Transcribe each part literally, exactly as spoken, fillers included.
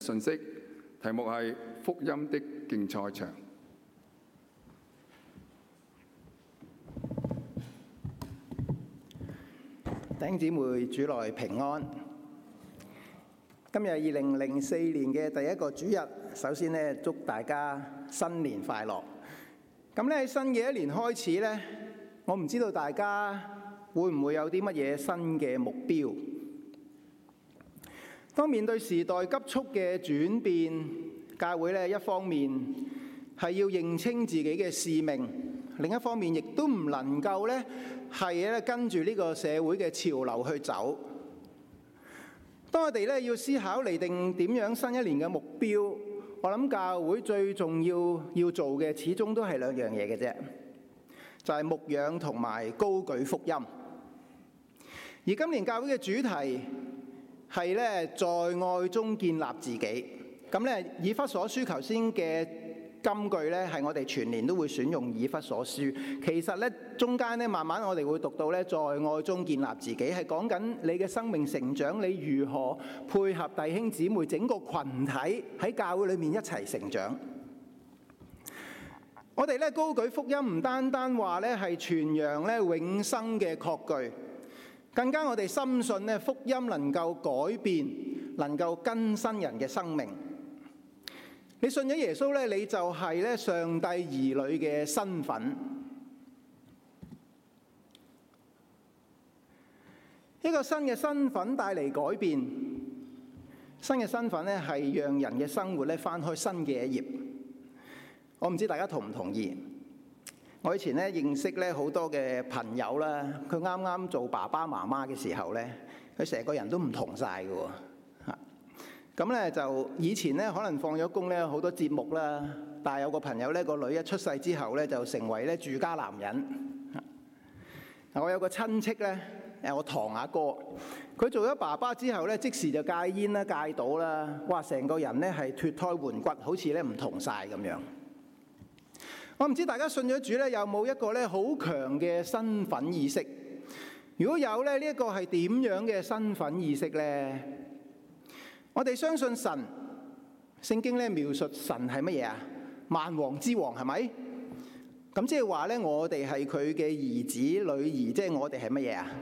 信息題目係福音的競賽場。 弟兄姊妹，主內平安。今日二零零四年嘅第一個主日，首先咧祝大家新年快樂。咁咧喺新嘅一年開始咧，我唔知道大家會唔會有啲乜嘢新嘅目標。當面對時代急速嘅轉變，教會咧一方面係要認清自己嘅使命，另一方面亦都唔能夠咧係咧跟住呢個社會嘅潮流去走。當我哋咧要思考釐定點樣新一年嘅目標，我諗教會最重要要做嘅始終都係兩樣嘢嘅啫，就係牧養同埋高舉福音。而今年教會嘅主題係咧在愛中建立自己。咁咧以弗所書頭先嘅金句咧係我哋全年都會選用以弗所書。其實咧中間咧慢慢我哋會讀到咧在愛中建立自己，係講緊你嘅生命成長，你如何配合弟兄姊妹整個群體喺教會裏面一齊成長。我哋咧高舉福音唔單單話咧係傳揚咧永生嘅確據，更加我哋深信咧福音能夠改變，能夠更新人嘅生命。你信咗耶穌咧，你就係咧上帝兒女嘅身份。一個新嘅身份帶嚟改變，新嘅身份咧係讓人嘅生活咧翻開新嘅一頁。我唔知大家同唔同意？我以前咧認識咧好多嘅朋友啦，佢啱啱做爸爸媽媽嘅時候咧，佢成個人都唔同晒㗎喎。咁咧就以前咧可能放咗工咧好多節目啦，但係有個朋友咧個女一出世之後咧就成為咧住家男人。我有個親戚咧，誒我堂阿哥，佢做咗爸爸之後咧即時就戒煙啦、戒賭啦，哇！成個人咧係脫胎換骨，好似咧唔同晒咁樣。我唔知大家信咗主咧有冇一個咧好強嘅身份意識？如果有咧，呢一個係點樣嘅身份意識咧？我哋相信神，聖經咧描述神係乜嘢啊？萬王之王係咪？咁即係話咧，我哋係佢嘅兒子女兒，即係我哋係乜嘢啊？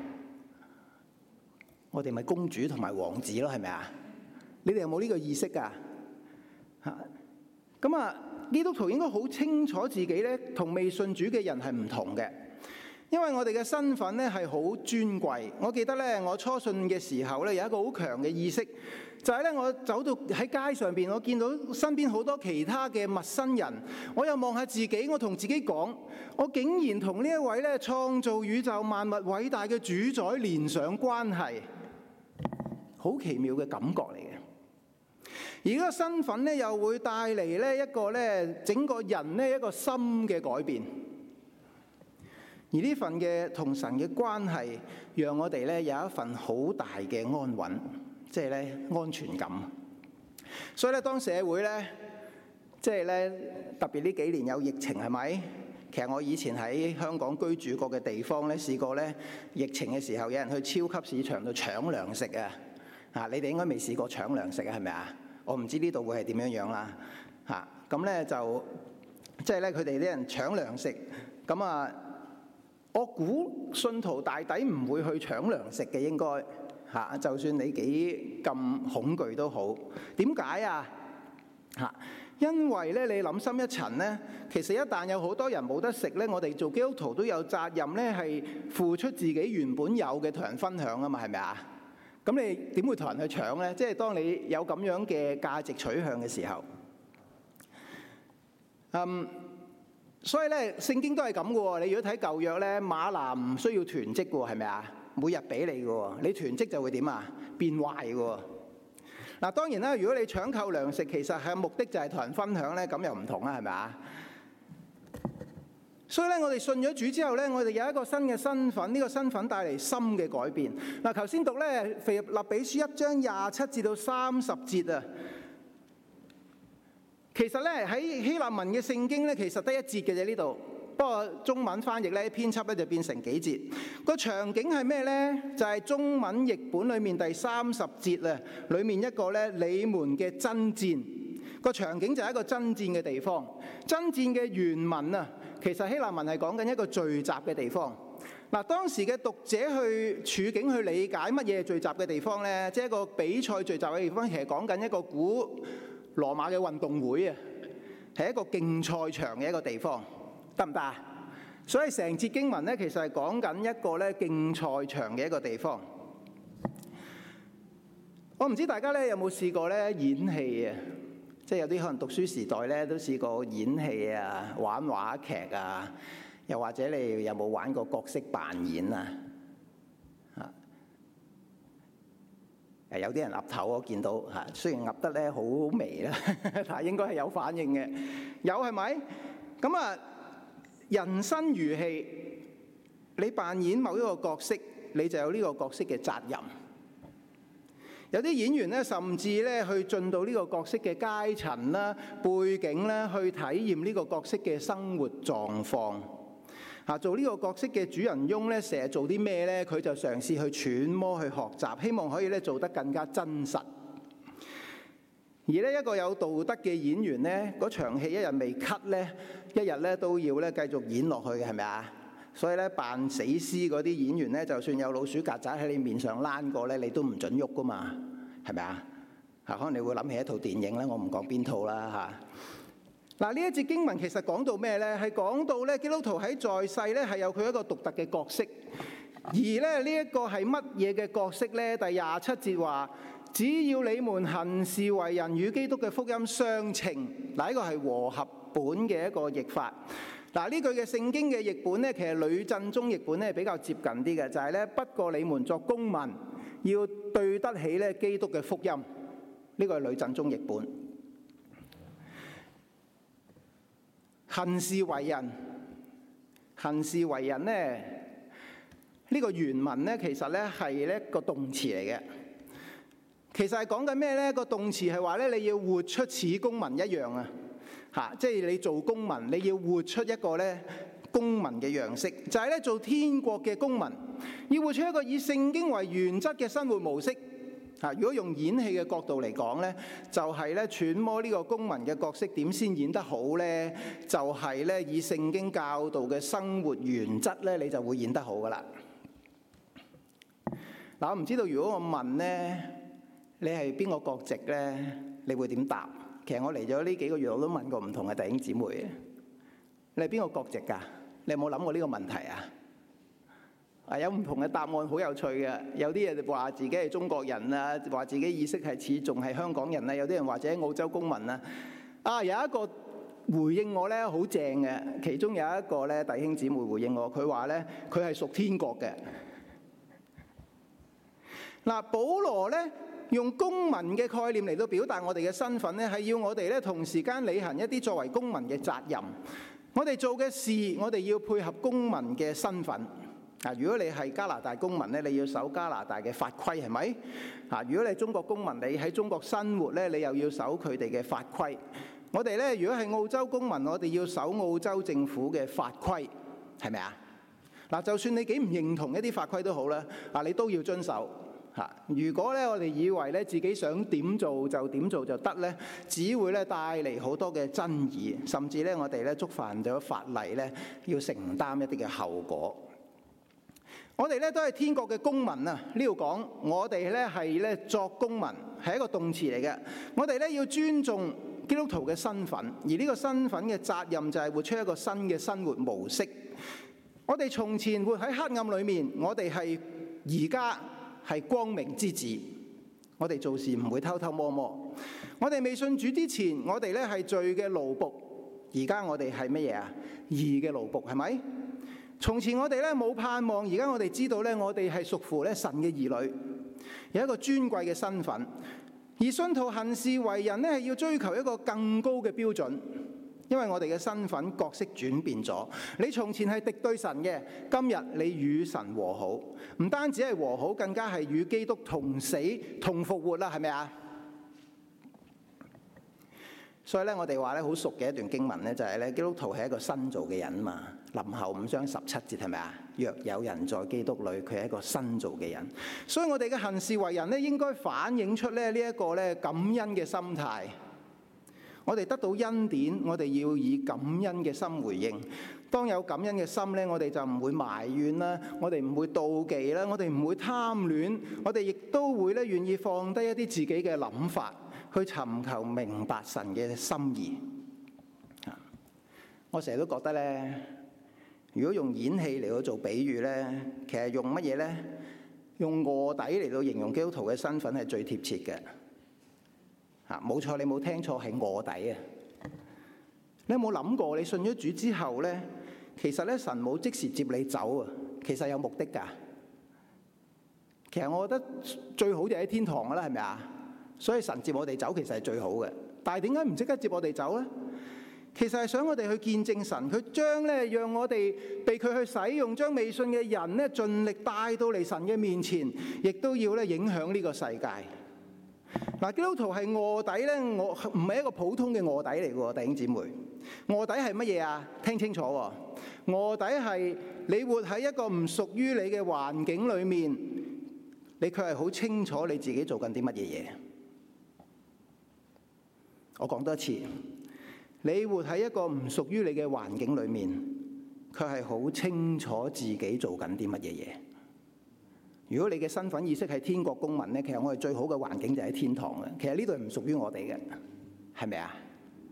我哋咪公主同埋王子咯，係咪啊？你哋有冇呢個意識㗎？嚇！咁啊，基督徒應該好清楚自己咧，同未信主嘅人係唔同嘅。因為我哋嘅身份咧係好尊貴。我記得咧，我初信嘅時候咧有一個好強嘅意識，就係咧我走到喺街上邊，我見到身邊好多其他嘅陌生人，我又望下自己，我同自己講，我竟然同呢一位咧創造宇宙萬物偉大嘅主宰連上關係，好奇妙嘅感覺嚟嘅。而嗰個身份咧又會帶嚟咧一個咧整個人咧一個心嘅改變。而呢份嘅同神嘅關係，讓我哋咧有一份好大嘅安穩，即係咧安全感。所以咧，當社會咧，即係咧特別呢幾年有疫情係咪？其實我以前喺香港居住過嘅地方咧，試過咧疫情嘅時候，有人去超級市場度搶糧食啊！啊，你哋應該未試過搶糧食啊？係咪啊？我唔知呢度會係點樣樣啦。嚇，咁咧就即係咧佢哋啲人搶糧食，咁啊〜我估信徒大抵唔會去搶糧食嘅，應該嚇，就算你幾咁恐懼都好。點解啊？嚇，因為咧，你諗深一層咧，其實一旦有好多人冇得食咧，我哋做基督徒都有責任咧，係付出自己原本有嘅同人分享啊嘛，係咪啊？咁你點會同人去搶咧？即係當你有咁樣嘅價值取向嘅時候，嗯。所以咧，聖經都係咁嘅喎。你如果睇舊約咧，嗎哪唔需要囤積嘅喎，係咪啊？每日俾你嘅喎，你囤積就會點啊？變壞嘅喎。嗱，當然啦，如果你搶購糧食，其實係目的就係同人分享咧，咁又唔同啦，係咪啊？所以咧，我哋信咗主之後咧，我哋有一個新嘅身份，呢個身份帶嚟深嘅改變。嗱，頭先讀咧腓立比書一章廿七至到三十節啊。其實咧喺希臘文嘅聖經咧，其實得一節嘅啫，呢度不過中文翻譯咧編輯咧就變成幾節。個場景係咩呢？就係、是、中文譯本裏面第三十節啊，裏面一個咧你們嘅爭戰。個場景就係一個爭戰嘅地方。爭戰嘅原文啊，其實希臘文係講緊一個聚集嘅地方。嗱，當時嘅讀者去處境去理解乜嘢係聚集嘅地方呢？即係一個比賽聚集嘅地方，其實講緊一個古羅馬嘅運動會啊，係一個競賽場嘅一個地方，得唔得啊？所以成節經文呢，其實係講緊一個咧競賽場嘅一個地方。我唔知大家咧有冇試過咧演戲啊？即係有啲可能讀書時代咧都試過演戲啊、玩話劇啊，又或者你有冇玩過角色扮演啊？啊，誒有啲人岌頭我見到嚇，雖然岌得咧好微啦，但係應該係有反應嘅。有係咪？咁啊，人生如戲，你扮演某一個角色，你就有呢個角色嘅責任。有啲演員咧，甚至咧去進到呢個角色嘅階層啦、背景啦，去體驗呢個角色嘅生活狀況。啊，做呢個角色嘅主人翁咧，成日做啲咩咧？佢就嘗試去揣摩、去學習，希望可以咧做得更加真實。而呢一個有道德嘅演員咧，嗰場戲一日未 cut 咧，一日咧都要咧繼續演落去嘅，係咪啊？所以咧扮死屍嗰啲演員咧，就算有老鼠曱甴喺你面上躝過咧，你都唔準喐噶嘛，係咪啊？嚇，可能你會諗起一套電影咧，我唔講邊套啦嚇。嗱，呢一節經文其實講到咩咧？係講到咧基督徒喺在世咧係有佢一個獨特嘅角色，而咧呢一個係乜嘢嘅角色咧？第廿七節話：只要你們行事為人與基督嘅福音相稱。嗱，呢個係和合本嘅一個譯法。嗱，呢句嘅聖經嘅譯本咧，其實呂振中譯本咧比較接近啲嘅，就係咧不過你們作公民要對得起咧基督嘅福音。呢個係呂振中譯本。行事為人，行事為人咧，呢個原文咧其實咧係一個動詞嚟嘅。其實係講緊咩咧？個動詞係話咧你要活出似公民一樣啊！嚇，即係你做公民，你要活出一個咧公民嘅樣式，就係咧做天國嘅公民，要活出一個以聖經為原則嘅生活模式。嚇，如果用演戲嘅角度嚟講咧，就係咧揣摩呢個公民嘅角色點先演得好咧，就係咧以聖經教導嘅生活原則咧，你就會演得好噶啦。嗱，我唔知道如果我問咧，你係邊個國籍咧，你會點答？其實我嚟咗呢幾個月，我都問過唔同嘅弟兄姊妹嘅，你係邊個國籍㗎？你有冇諗過呢個問題啊？啊，有唔同嘅答案，好有趣嘅。有啲人話自己係中國人啊，話自己意識係似仲係香港人啊。有啲人或者澳洲公民啊。啊，有一個回應我咧，好正嘅。其中有一個咧弟兄姊妹回應我，佢話咧佢係屬天國嘅。嗱，保羅咧用公民嘅概念嚟到表達我哋嘅身份咧，係要我哋咧同時間履行一啲作為公民嘅責任。我哋做嘅事，我哋要配合公民嘅身份。啊，如果你係加拿大公民咧，你要守加拿大嘅法規，係咪？啊，如果你係中國公民，你喺中國生活咧，你又要守佢哋嘅法規。我哋咧，如果係澳洲公民，我哋要守澳洲政府嘅法規，係咪啊？嗱，就算你幾唔認同一啲法規都好啦，啊，你都要遵守。嚇，如果咧我哋以為咧自己想點做就點做就得咧，只會咧帶嚟好多嘅爭議，甚至咧我哋咧觸犯咗法例咧，要承擔一啲嘅後果。我哋咧都係天國嘅公民啊！呢度講我哋咧係咧作公民，係一個動詞嚟嘅。我哋咧要尊重基督徒嘅身份，而呢個身份嘅責任就係活出一個新嘅生活模式。我哋從前活喺黑暗裏面，我哋係而家係光明之子。我哋做事唔會偷偷摸摸。我哋未信主之前，我哋咧係罪嘅奴僕，而家我哋係乜嘢啊？義嘅奴僕，係咪？從前我哋咧冇盼望，而家我哋知道咧，我哋係屬乎咧神嘅兒女，有一個尊貴嘅身份。而信徒行事為人咧，係要追求一個更高嘅標準，因為我哋嘅身份角色轉變咗。你從前係敵對神嘅，今日你與神和好，唔單止係和好，更加係與基督同死同復活啦，係咪啊？ 所以咧，我哋話咧好熟嘅一段經文咧，就係咧基督徒係一個新造嘅人嘛。林後五章十七節係咪啊？若有人在基督裏，佢係一個新造嘅人。所以我哋嘅行事為人咧，應該反映出咧呢一個咧感恩嘅心態。我哋得到恩典，我哋要以感恩嘅心回應。當有感恩嘅心咧，我哋就唔會埋怨啦，我哋唔會妒忌啦，我哋唔會貪戀，我哋亦都會咧願意放低一啲自己嘅諗法，去尋求明白神嘅心意。我成日都覺得咧，如果用演戲嚟到做比喻咧，其實用乜嘢咧？用臥底嚟到形容基督徒嘅身份係最貼切嘅。嚇，冇錯，你冇聽錯，係臥底啊！你有冇諗過，你信咗主之後咧，其實咧神冇即時接你走啊，其實有目的㗎。其實我覺得最好就喺天堂㗎啦，係咪啊？所以神接我哋走其實係最好嘅。但係點解唔即刻接我哋走咧？其實係想我哋去見證神，佢將咧讓我哋被佢去使用，將未信嘅人咧盡力帶到嚟神嘅面前，亦都要咧影響呢個世界。嗱，基督徒係臥底咧，我唔係一個普通嘅臥底嚟嘅喎，弟兄姊妹。臥底係乜嘢啊？聽清楚喎，臥底係你活喺一個唔屬於你嘅環境裏面，你卻係好清楚你自己做緊啲乜嘢嘢。我講多一次，你活喺一個唔屬於你嘅環境裏面，卻係好清楚自己做緊啲乜嘢嘢。如果你嘅身份意識係天國公民咧，其實我哋最好嘅環境就喺天堂嘅。其實呢度係唔屬於我哋嘅，係咪啊？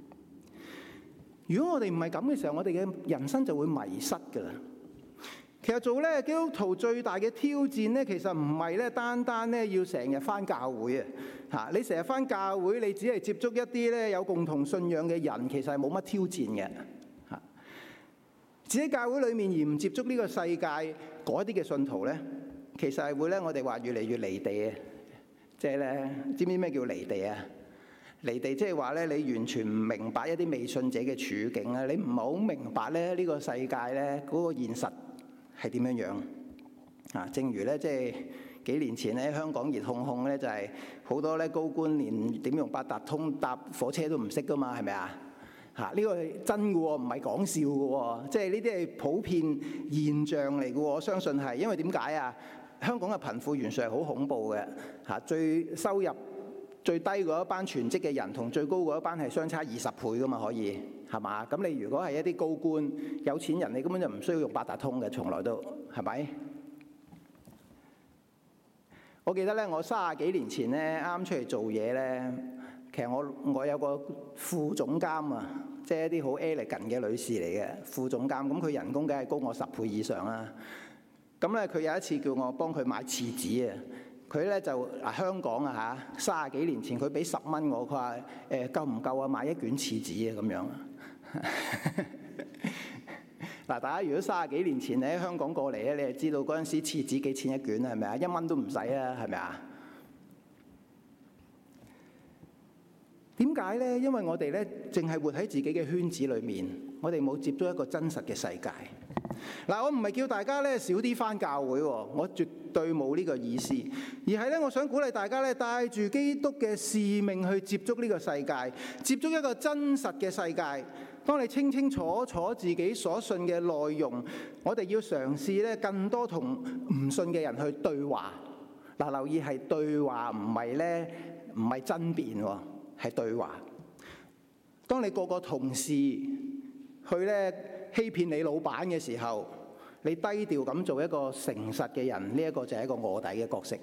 如果我哋唔係咁嘅時候，我哋嘅人生就會迷失㗎啦。其實做咧基督徒最大嘅挑戰咧，其實唔係咧單單咧要成日返教會啊！嚇，你成日返教會，你只係接觸一啲咧有共同信仰嘅人，其實係冇乜挑戰嘅嚇。只喺教會裡面而唔接觸呢個世界嗰啲嘅信徒咧，其實係會咧，我哋話越嚟越離地啊！即係咧，知唔知咩叫離地啊？離地即係話咧，你完全唔明白一啲未信者嘅處境啊！你唔係好明白咧呢個世界咧嗰個現實係點樣樣啊？正如咧，即係幾年前咧，香港熱烘烘咧，就係好多咧高官連點用八達通搭火車都唔識噶嘛，係咪啊？嚇！呢個係真嘅喎，唔係講笑嘅喎，即係呢啲係普遍現象嚟嘅喎。我相信係，因為點解啊？香港嘅貧富懸殊係好恐怖嘅嚇，最收入最低嗰一班全職嘅人同最高嗰一班係相差二十倍噶嘛，可以係嘛？咁你如果係一啲高官有錢人，你根本就唔需要用八達通嘅，從來都係咪？我記得咧，我三十幾年前咧啱出嚟做嘢咧，其實我我有個副總監啊，即係一啲好 elegant 嘅女士嚟嘅副總監，咁佢人工梗係高我十倍以上啦。咁咧，佢有一次叫我幫佢買廁紙啊。佢咧就啊香港啊嚇，三十幾年前佢俾十蚊我，佢話誒夠唔夠啊？買一卷廁紙啊咁樣。嗱，大家如果三十幾年前你喺香港過嚟咧，你就知道嗰陣時廁紙幾錢一卷啊？係咪啊？一蚊都唔使啊？係咪啊？點解咧？因為我哋咧淨係活喺自己嘅圈子裏面，我哋冇接觸一個真實嘅世界。嗱，我唔係叫大家咧少啲返教會喎，我絕對冇呢個意思，而係咧我想鼓勵大家咧帶住基督嘅使命去接觸呢個世界，接觸一個真實嘅世界。當你清清楚楚自己所信嘅內容，我哋要嘗試咧更多同唔信嘅人去對話。嗱，留意係對話，唔係咧唔係爭辯喎，係對話。當你個個同事去咧欺騙你老闆嘅時候，你低調咁做一個誠實嘅人，呢一個就係一個臥底嘅角色。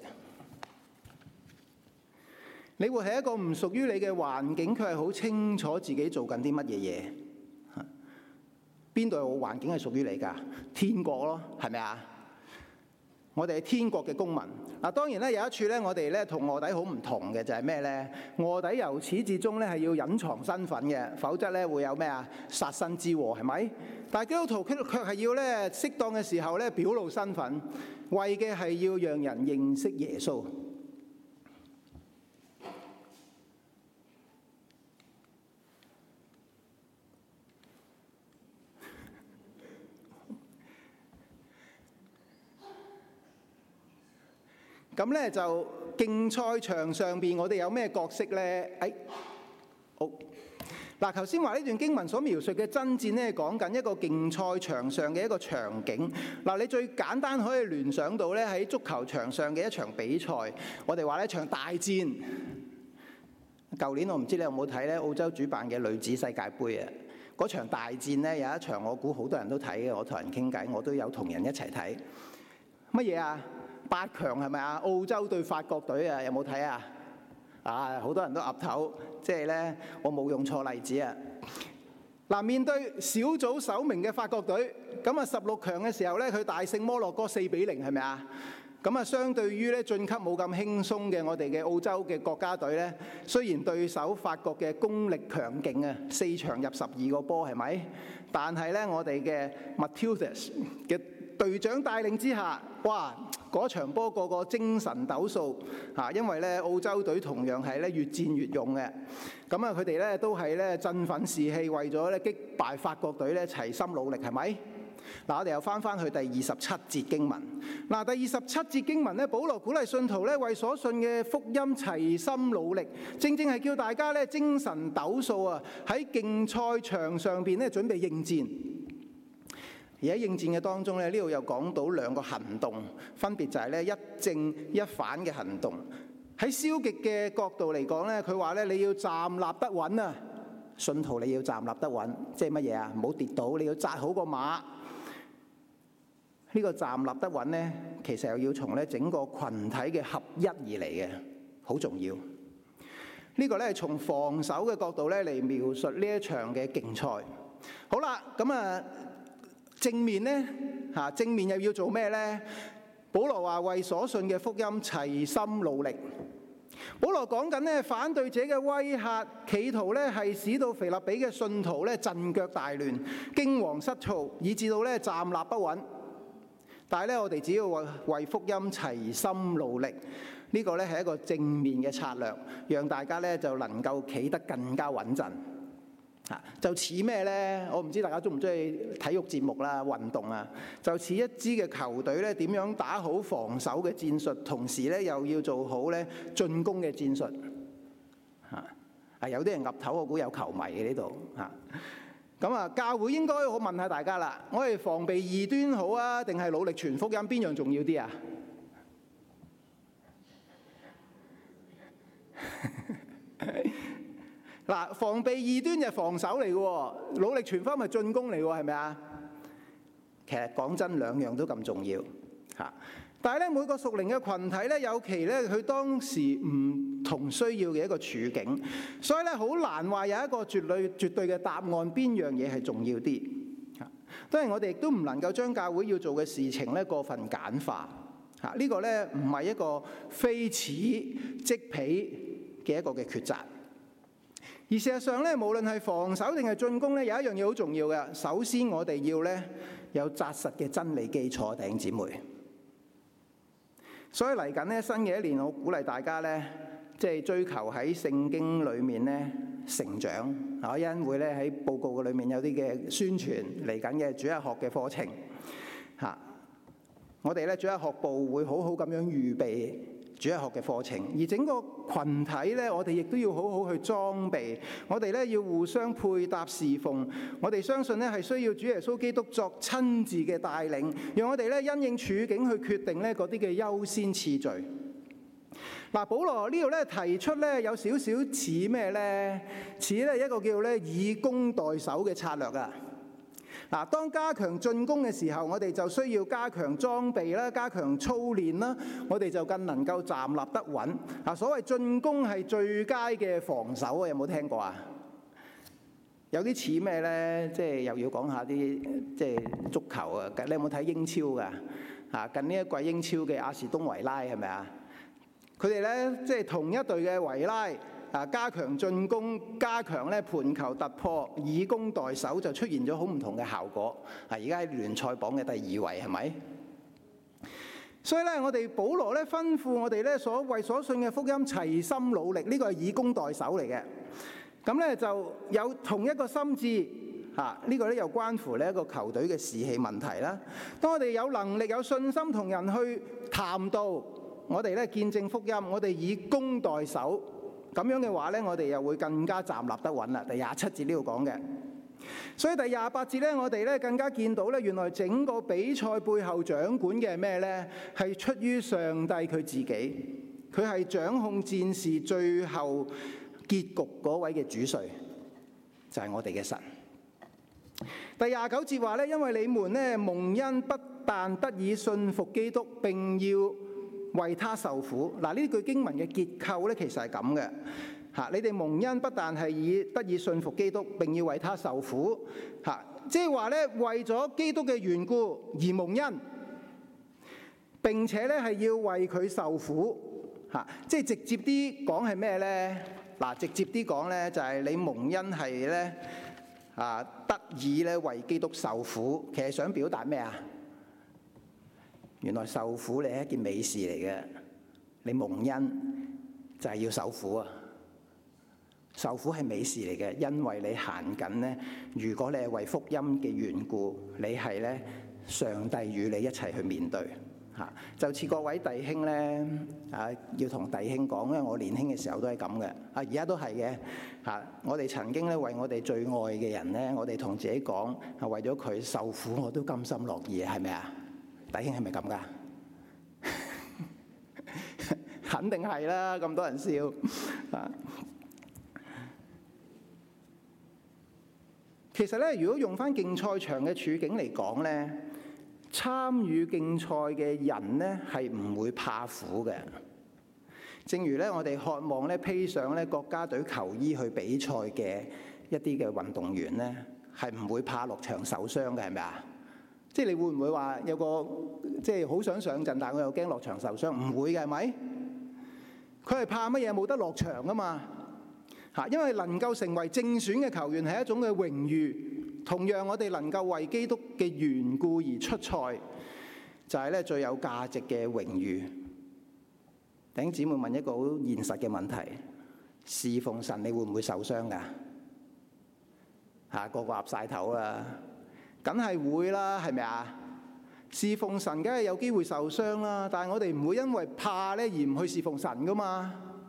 你會喺一個唔屬於你嘅環境，佢係好清楚自己做緊啲乜嘢嘢。邊度有環境係屬於你㗎？天國咯，係咪啊？我哋係天國嘅公民。嗱，當然咧有一處咧，我哋咧同臥底好唔同嘅就係咩咧？臥底由始至終咧係要隱藏身份嘅，否則咧會有咩啊？殺身之禍係咪？但係基督徒卻卻係要咧適當嘅時候咧表露身份，為嘅係要讓人認識耶穌。咁咧就競賽場上邊，我哋有咩角色咧？誒，好嗱，頭先話呢段經文所描述嘅爭戰咧，講緊一個競賽場上嘅一個場景。嗱，你最簡單可以聯想到咧喺足球場上嘅一場比賽，我哋話呢一場大戰。舊年我唔知你有冇睇咧澳洲主辦嘅女子世界盃啊？嗰場大戰咧有一場我估好多人都睇嘅，我同人傾偈，我都有同人一齊睇。乜嘢啊？八強係咪啊？澳洲對法國隊啊，有冇睇啊？啊，好多人都岌頭，即係咧，我冇用錯例子啊！嗱，面對小組首名嘅法國隊，咁啊十六強嘅時候咧，佢大勝摩洛哥四比零，係咪啊？咁啊，相對於咧晉級冇咁輕鬆嘅我哋嘅澳洲嘅國家隊咧，雖然對手法國嘅功力強勁啊，四場入十二個波係咪？但係咧，我哋嘅 Matildas 嘅隊長帶領之下，哇！嗰場波個個精神抖擻嚇，因為咧澳洲隊同樣係咧越戰越勇嘅。咁啊，佢哋咧都係咧振奮士氣，為咗咧擊敗法國隊咧齊心努力，係咪？嗱，我哋又翻翻去第二十七節經文。嗱，第二十七節經文咧，保羅鼓勵信徒咧為所信嘅福音齊心努力，正正係叫大家咧精神抖擻啊，喺競賽場上邊咧準備應戰。而喺應戰嘅當中咧，呢度又講到兩個行動，分別就係咧一正一反嘅行動。喺消極嘅角度嚟講咧，佢話咧你要站立得穩啊，信徒你要站立得穩，即係乜嘢啊？唔好跌倒，你要紮好個馬。呢個站立得穩咧，其實又要從咧整個羣體嘅合一而嚟嘅，好重要。呢個咧係從防守嘅角度咧嚟描述呢一場嘅競賽。好啦，咁啊正面咧嚇，正面又要做咩咧？保羅話為所信嘅福音齊心努力。保羅講緊咧反對者嘅威嚇，企圖咧係使到腓立比嘅信徒咧陣腳大亂、驚惶失措，以致到咧站立不穩。但係咧，我哋只要為為福音齊心努力，呢個咧係一個正面嘅策略，讓大家咧就能夠企得更加穩陣。啊，就似咩咧？我唔知大家中唔中意體育節目啦、運動啊？就似一支嘅球隊咧，點樣打好防守嘅戰術，同時咧又要做好咧進攻嘅戰術。嚇啊！有啲人岌頭，我估有球迷嘅呢度嚇。咁啊，教會應該好問下大家啦，我哋防備異端好啊，定係努力傳福音，邊樣重要啲啊？嗱，防備異端就係防守嚟嘅喎，努力傳福音係進攻嚟喎，係咪啊？其實講真，兩樣都咁重要嚇。但係咧，每個屬靈嘅羣體咧，有其咧佢當時唔同需要嘅一個處境，所以咧好難話有一個絕對絕對嘅答案，邊樣嘢係重要啲嚇。當然我哋亦都唔能夠將教會要做嘅事情咧過分簡化嚇。呢個咧唔係一個非此即彼嘅一個嘅抉擇。而事實上咧，無論係防守定係進攻咧，有一樣嘢好重要嘅。首先，我哋要咧有紮實嘅真理基礎，弟兄姊妹。所以嚟緊咧新嘅一年，我鼓勵大家咧，即係追求喺聖經裏面咧成長。我一陣會咧喺報告嘅裏面有啲嘅宣傳嚟緊嘅主日學嘅課程嚇。我哋咧主日學部會好好咁樣預備主日學嘅課程，而整個群體咧，我哋亦都要好好去裝備。我哋咧要互相配搭侍奉。我哋相信咧係需要主耶穌基督作親自嘅帶領，讓我哋咧因應處境去決定咧嗰啲嘅優先次序。嗱，保羅呢度咧提出咧有少少似咩咧？似咧一個叫咧以攻代守嘅策略啊！嗱，當加強進攻嘅時候，我哋就需要加強裝備啦，加強操練啦，我哋就更能夠站立得穩。啊，所謂進攻係最佳嘅防守啊，有冇聽過啊？有啲似咩咧？即係又要講下啲即係足球啊！你有冇睇英超㗎？啊，近呢一季英超嘅阿士東維拉係咪啊？佢哋咧即係同一隊嘅維拉。啊！加強進攻，加強咧盤球突破，以攻代守，就出現咗好唔同嘅效果。啊！而家喺聯賽榜嘅第二位，係咪？所以咧，我哋保羅咧吩咐我哋咧所為所信嘅福音齊心努力，呢個係以攻代守嚟嘅。咁咧就有同一個心志。啊！呢個咧又關乎呢一個球隊嘅士氣問題啦。當我哋有能力、有信心同人去談道，我哋咧見證福音，我哋以攻代守。 咁樣嘅話咧，我哋又會更加站立得穩啦。第廿七節呢度講嘅。所以第廿八節咧，我哋咧更加見到咧，原來整個比賽背後掌管嘅係咩咧？係出於上帝佢自己，佢係掌控戰事最後結局嗰位嘅主帥，就係我哋嘅神。第廿九節話咧，因為你們咧蒙恩，不但得以信服基督，並要為他受苦。嗱，呢句經文嘅結構咧，其實係咁嘅。嚇！你哋蒙恩不但係以得以信服基督，並要為他受苦。嚇！即係話咧，為咗基督嘅緣故而蒙恩，並且咧係要為佢受苦。嚇！即係直接啲講係咩咧？嗱，直接啲講咧就係你蒙恩係咧啊得以咧為基督受苦。其實想表達咩啊？原來受苦你係一件美事嚟嘅。你蒙恩就係要受苦啊！受苦係美事嚟嘅，因為你行緊咧。如果你係為福音嘅緣故，你係咧上帝與你一齊去面對嚇。就似各位弟兄咧啊，要同弟兄講，因為我年輕嘅時候都係咁嘅，啊而家都係嘅嚇。我哋曾經咧為我哋最愛嘅人咧，我哋同自己講係為咗佢受苦，我都甘心樂意，係咪啊？弟兄係咪咁噶？肯定係啦，咁多人笑啊！其實咧，如果用翻競賽場嘅處境嚟講咧，參與競賽嘅人咧係唔會怕苦嘅。正如咧，我哋渴望咧披上咧國家隊球衣去比賽嘅一啲嘅運動員咧，係唔會怕落場受傷嘅，係咪啊？即係你會唔會話有個即係好想上陣，但係我又驚落場受傷？唔會嘅，係咪？佢係怕乜嘢？冇得落場啊嘛！嚇，因為能夠成為正選嘅球員係一種嘅榮譽。同樣，我哋能夠為基督嘅緣故而出賽，就係咧最有價值嘅榮譽。弟兄姊妹問一個好現實嘅問題：侍奉神你會唔會受傷㗎？嚇，個個岌曬頭啦，梗係會啦，係咪啊？侍奉神梗係有機會受傷啦，但係我哋唔會因為怕咧而唔去侍奉神㗎嘛。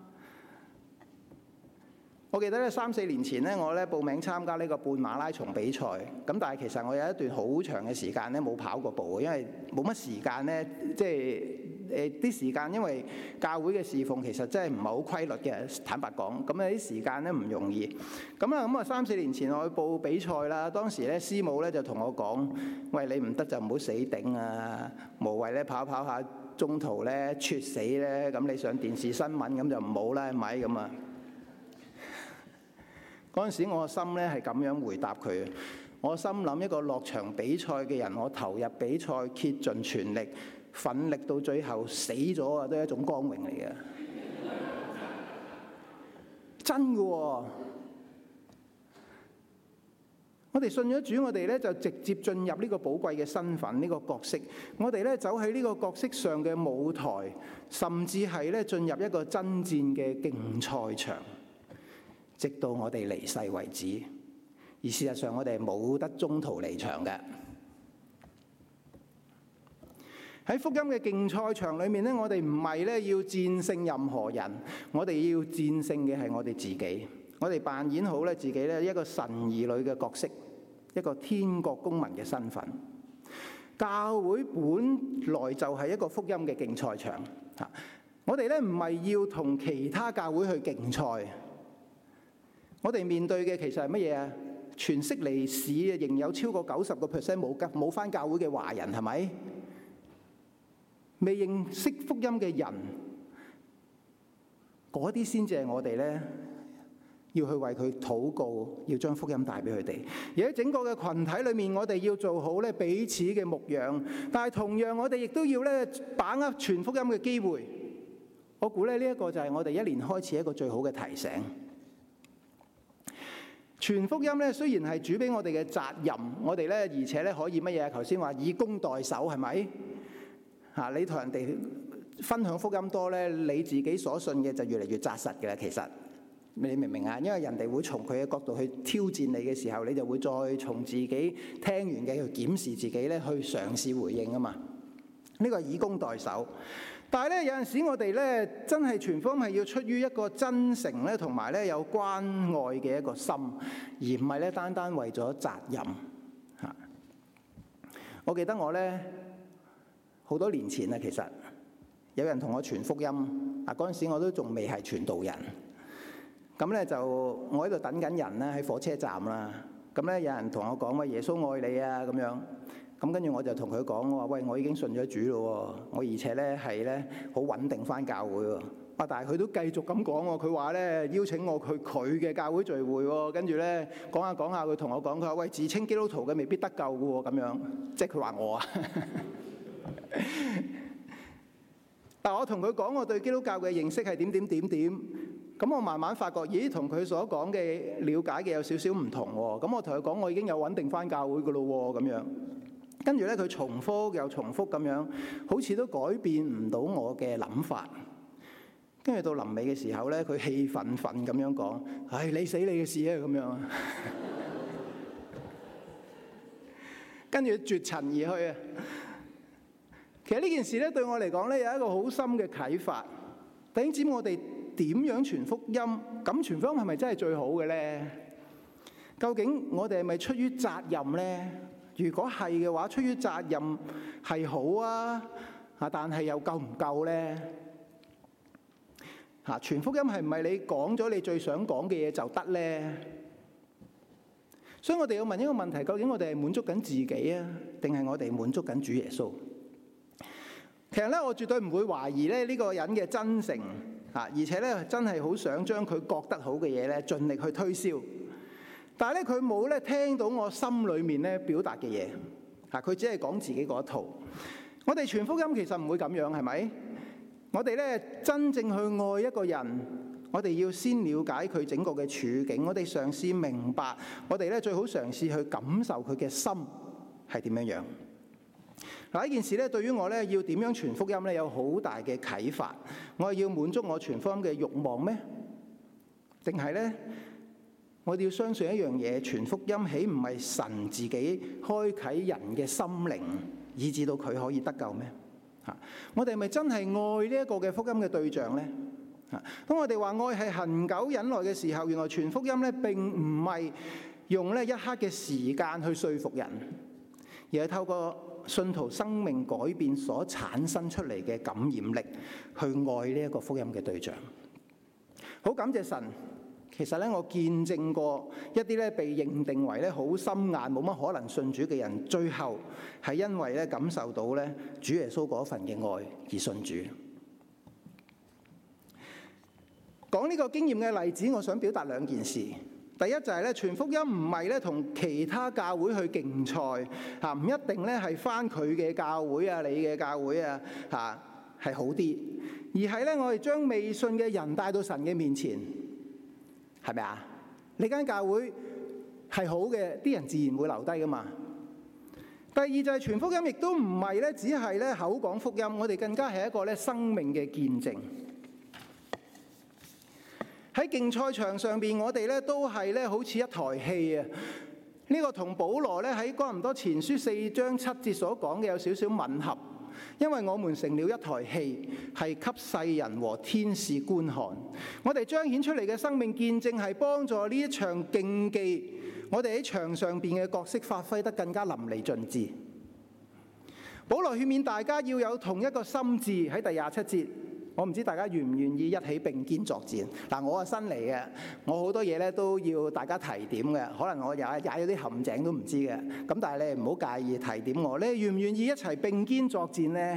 我記得咧三四年前咧，我咧報名參加呢個半馬拉松比賽，咁但係其實我有一段好長嘅時間咧冇跑過步，因為冇乜時間咧，即係誒啲時間，因為教會嘅侍奉其實真係唔係好規律嘅，坦白講，咁有啲時間咧唔容易。咁啊咁啊，三四年前我去報比賽啦，當時咧師母咧就同我講：喂，你唔得就唔好死頂啊，無謂咧跑跑下中途咧猝死咧，咁你上電視新聞咁就唔好啦，係咪咁啊？嗰陣時我個心咧係咁樣回答佢，我心諗一個落場比賽嘅人，我投入比賽竭盡全力，奮力到最後死咗啊，都係一種光榮嚟嘅，真嘅喎！我哋信咗主，我哋咧就直接進入呢個寶貴嘅身份，呢個角色。我哋咧走喺呢個角色上嘅舞台，甚至係咧進入一個爭戰嘅競賽場。直到我哋離世為止，而事實上我哋冇得中途離場嘅。喺福音嘅競賽場裏面咧，我哋唔係咧要戰勝任何人，我哋要戰勝嘅係我哋自己。我哋扮演好咧自己咧一個神兒女嘅角色，一個天國公民嘅身份。教會本來就係一個福音嘅競賽場。嚇，我哋咧唔係要同其他教會去競賽。我哋面對嘅其實係乜嘢啊？全悉尼市啊，仍有超過九十個 percent 冇冇返教會嘅華人，係咪？未認識福音嘅人，嗰啲先至係我哋咧要去為佢禱告，要將福音帶俾佢哋。而喺整個嘅群體裏面，我哋要做好咧彼此嘅牧養，但係同樣我哋亦都要咧把握傳福音嘅機會。我估咧呢一個就係我哋一年開始一個最好嘅提醒。傳福音咧，雖然係主俾我哋嘅責任，我哋咧而且咧可以乜嘢？頭先話以工代守，係咪？嚇，你同人哋分享福音多咧，你自己所信嘅就越嚟越紮實嘅啦。其實你明唔明啊？因為人哋會從佢嘅角度去挑戰你嘅時候，你就會再從自己聽完嘅去檢視自己咧，去嘗試回應啊嘛。呢個係以工代守。 但係咧，有陣時我哋咧真係傳福音係要出於一個真誠咧，同埋咧有關愛嘅一個心，而唔係咧單單為咗責任嚇。我記得我咧好多年前啊，其實有人同我傳福音啊，嗰陣時我都仲未係傳道人。咁咧就我喺度等緊人咧，喺火車站啦。咁咧有人同我講話耶穌愛你啊咁樣。咁跟住我就同佢講，我話喂，我已經信咗主咯，我而且咧係咧好穩定返教會喎。啊，但係佢都繼續咁講喎，佢話咧邀請我去佢嘅教會聚會喎。跟住咧講下講下，佢同我講，佢話喂，自稱基督徒嘅未必得救嘅喎，咁樣即係佢話我啊。但我同佢講我對基督教嘅認識係點點點點。咁我慢慢發覺，咦，同佢所講嘅了解嘅有少少唔同喎。咁我同佢講，我已經有穩定返教會嘅咯喎，咁樣。跟住咧，佢重複又重複咁樣，好似都改變唔到我嘅諗法。跟住到臨尾嘅時候咧，佢氣憤憤咁樣講：唉，你死你嘅事啊！咁樣。跟住絕塵而去啊！其實呢件事咧，對我嚟講咧，有一個好深嘅啟發。弟兄姊妹，我哋點樣傳福音？咁傳福音係咪真係最好嘅咧？究竟我哋係咪出於責任咧？如果係嘅話，出於責任係好啊，啊，但係又夠唔夠咧？嚇，傳福音係唔係你講咗你最想講嘅嘢就得咧？所以我哋要問一個問題：究竟我哋係滿足緊自己啊，定係我哋滿足緊主耶穌？其實咧，我絕對唔會懷疑咧呢個人嘅真誠嚇，而且咧真係好想將佢覺得好嘅嘢咧，盡力去推銷。但係咧，佢冇咧聽到我心裏面咧表達嘅嘢嚇，佢只係講自己嗰一套。我哋傳福音其實唔會咁樣，係咪？我哋咧真正去愛一個人，我哋要先了解佢整個嘅處境，我哋嘗試明白，我哋咧最好嘗試去感受佢嘅心係點樣樣。嗱，呢件事咧對於我咧要點樣傳福音咧有好大嘅啟發。我係要滿足我傳福音嘅慾望咩？定係咧？我哋要相信一樣嘢，傳福音豈唔係神自己開啟人嘅心靈，以致到佢可以得救咩？嚇！我哋係咪真係愛呢一個嘅福音嘅對象咧？嚇！當我哋話愛係恆久忍耐嘅時候，原來傳福音咧並唔係用咧一刻嘅時間去說服人，而係透過信徒生命改變所產生出嚟嘅感染力，去愛呢一個福音嘅對象。好感謝神。其實咧，我見證過一啲咧被認定為咧好心眼、冇乜可能信主嘅人，最後係因為咧感受到咧主耶穌嗰份嘅愛而信主。講呢個經驗嘅例子，我想表達兩件事。第一就係咧，傳福音唔係咧同其他教會去競賽嚇，唔一定咧係返佢嘅教會啊、你嘅教會啊嚇係好啲，而係咧我哋將未信嘅人帶到神嘅面前。係咪啊？你間教會係好嘅，啲人自然會留低噶嘛。第二就係傳福音，亦都唔係咧，只係咧口講福音，我哋更加係一個咧生命嘅見證。喺競賽場上邊，我哋咧都係咧好似一台戲啊！呢個同保羅咧喺哥林多前書四章七節所講嘅有少少吻合。因為我們成了一台戲，係給世人和天使觀看。我哋彰顯出嚟嘅生命見證係幫助呢一場競技，我哋喺場上邊嘅角色發揮得更加淋漓盡致。保羅勸勉大家要有同一個心志，喺第廿七節。我唔知大家願唔願意一起並肩作戰。嗱，我係新嚟嘅，我好多嘢咧都要大家提點嘅，可能我踩踩咗啲陷阱都唔知嘅。咁但係你唔好介意提點我。你願唔願意一齊並肩作戰呢？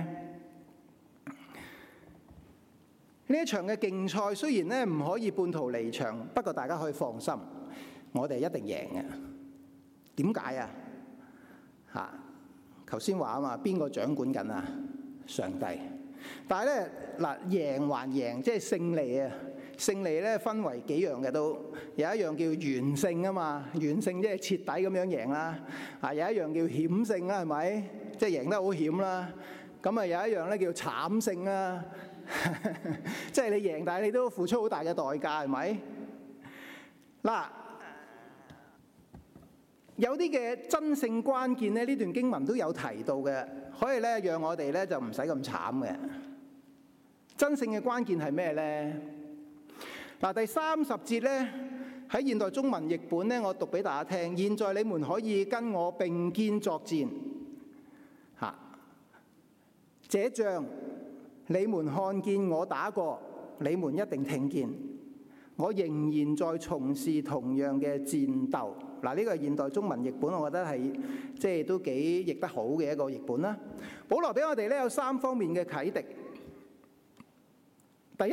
呢一場嘅競賽雖然咧唔可以半途離場，不過大家可以放心，我哋一定贏嘅。點解啊？嚇，頭先話啊嘛，邊個掌管緊啊？上帝。但係咧嗱，贏還贏，即係勝利啊！勝利咧分為幾樣嘅，都有一樣叫完勝啊嘛，完勝即係徹底咁樣贏啦。啊，有一樣叫險勝啦，係咪？即係贏得好險啦。咁啊有一樣咧叫慘勝啦，即係你贏，但係你都付出好大嘅代價，係咪？嗱，有啲嘅真勝關鍵咧，呢段經文都有提到嘅，可以咧讓我哋咧就唔使咁慘嘅。 真正嘅關鍵係咩呢？嗱，第三十節呢，喺現代中文譯本呢，我讀俾大家聽。現在你們可以跟我並肩作戰，嚇，這仗你們看見我打過，你們一定聽見，我仍然在從事同樣嘅戰鬥。嗱，呢個係現代中文譯本，我覺得係即係都幾譯得好嘅一個譯本啦。保羅俾我哋咧有三方面嘅啟迪。第一，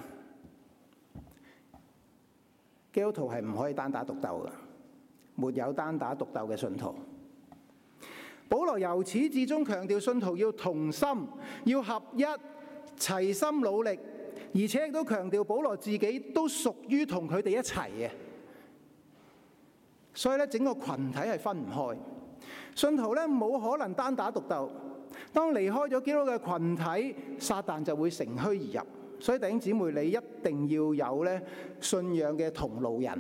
基督徒係唔可以單打獨鬥嘅，沒有單打獨鬥嘅信徒。保羅由始至終強調信徒要同心，要合一，齊心努力，而且亦都強調保羅自己都屬於同佢哋一齊嘅。所以咧，整個群體係分唔開。信徒咧冇可能單打獨鬥。當離開咗基督嘅群體，撒旦就會乘虛而入。所以弟兄姊妹，你一定要有咧信仰嘅同路人。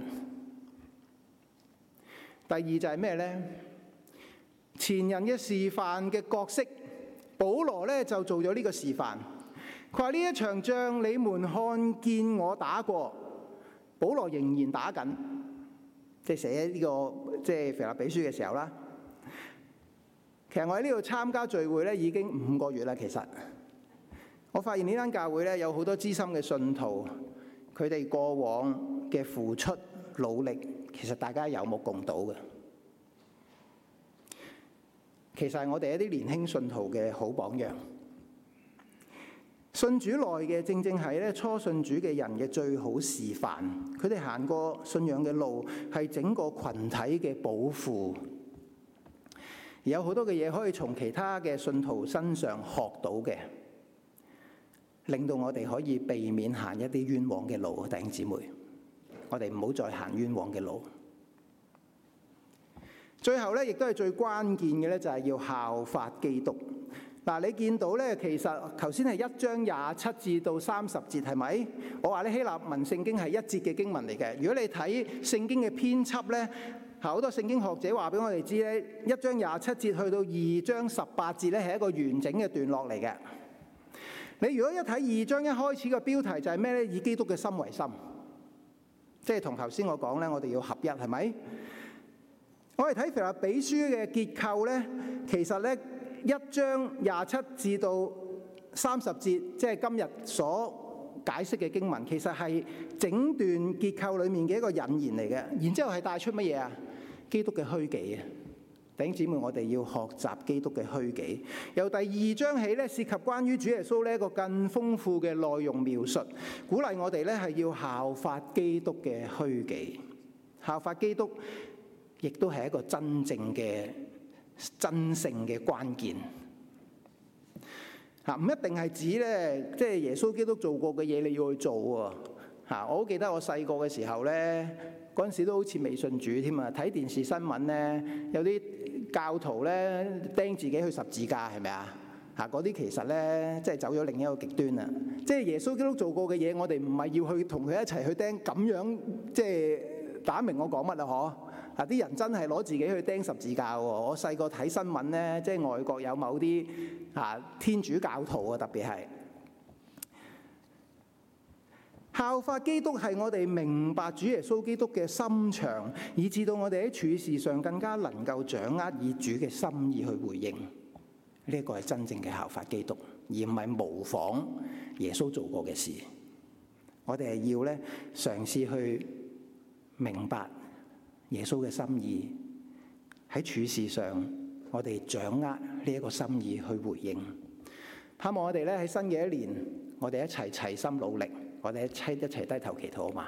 第二就係咩呢？前人嘅示範嘅角色，保羅咧就做咗呢個示範。佢話呢一場仗你們看見我打過，保羅仍然打緊。即係寫呢個即係腓立比書嘅時候啦。其實我喺呢度參加聚會咧已經五個月啦。其實我發現呢間教會咧有好多資深嘅信徒，佢哋過往嘅付出努力，其實大家有目共睹嘅。其實係我哋一啲年輕信徒嘅好榜樣。信主內嘅正正係咧初信主嘅人嘅最好示範。佢哋行過信仰嘅路，係整個群體嘅寶庫。而有好多嘅嘢可以從其他嘅信徒身上學到嘅，令到我哋可以避免行一啲冤枉嘅路。弟兄姊妹，我哋唔好再行冤枉嘅路。最後咧，亦都係最關鍵嘅咧，就係要效法基督。嗱，你見到咧，其實頭先係一章廿七至到三十節，係咪？我話咧希臘文聖經係一節嘅經文嚟嘅。如果你睇聖經嘅編輯咧，好多聖經學者話俾我哋知咧，一章廿七節去到二章十八節咧係一個完整嘅段落嚟嘅。你如果一睇二章一開始嘅標題就係咩咧？以基督嘅心為心，即係同頭先我講咧，我哋要合一，係咪？我哋睇腓立比書嘅結構咧，其實咧。一章廿七至到三十節，即係今日所解釋嘅經文，其實係整段結構裡面嘅一個引言嚟嘅。然之後係帶出乜嘢啊？基督嘅虛己啊！弟兄姊妹，我哋要學習基督嘅虛己。由第二章起咧，涉及關於主耶穌呢一個更豐富嘅內容描述，鼓勵我哋咧係要效法基督嘅虛己。效法基督，亦都係一個真正嘅真正嘅關鍵嚇，唔一定係指咧，即係耶穌基督做過嘅嘢你要去做喎嚇。我好記得我細個嘅時候咧，嗰陣時都好似未信主添啊，睇電視新聞咧，有啲教徒咧釘自己去十字架，係咪啊嚇？嗰啲其實咧，即係走咗另一個極端啊！即係耶穌基督做過嘅嘢，我哋唔係要去同佢一齊去釘，咁樣即係打明我講乜啊？嗬！啊！啲人真係攞自己去釘十字架喎！我細個睇新聞咧，即係外國有某啲啊天主教徒啊，特別係效法基督，係我哋明白主耶穌基督嘅心腸，以至到我哋喺處事上更加能夠掌握以主嘅心意去回應。呢一個係真正嘅效法基督，而唔係模仿耶穌做過嘅事。我哋係要咧嘗試去明白耶穌嘅心意，喺處事上，我哋掌握呢一個心意去回應。盼望我哋咧喺新嘅一年，我哋一齊齊心努力，我哋一齊一齊低頭祈禱好嘛？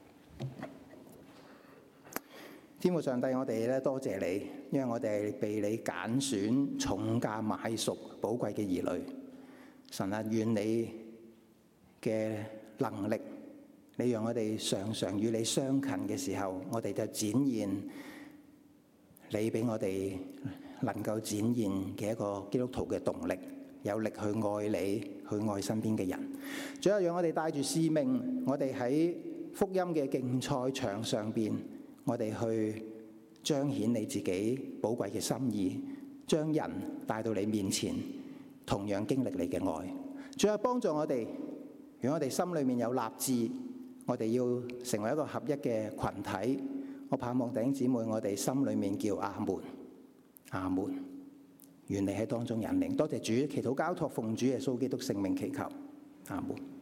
天父上帝，我哋咧多謝你，因為我哋被你揀選、重價買贖、寶貴嘅兒女。神啊，願你嘅能力，你讓我哋常常與你相近嘅時候，我哋就展現你俾我哋能夠展現嘅一個基督徒嘅動力，有力去愛你，去愛身邊嘅人。最後讓我哋帶住使命，我哋喺福音嘅競賽場上邊，我哋去彰顯你自己寶貴嘅心意，將人帶到你面前，同樣經歷你嘅愛。最後幫助我哋如果我哋心裏面有立志，我哋要成為一個合一嘅群體，我盼望弟兄姊妹，我哋心裏面叫阿門，阿門。願你喺當中引領。多謝主，祈禱交託奉主耶穌基督聖名祈求，阿門。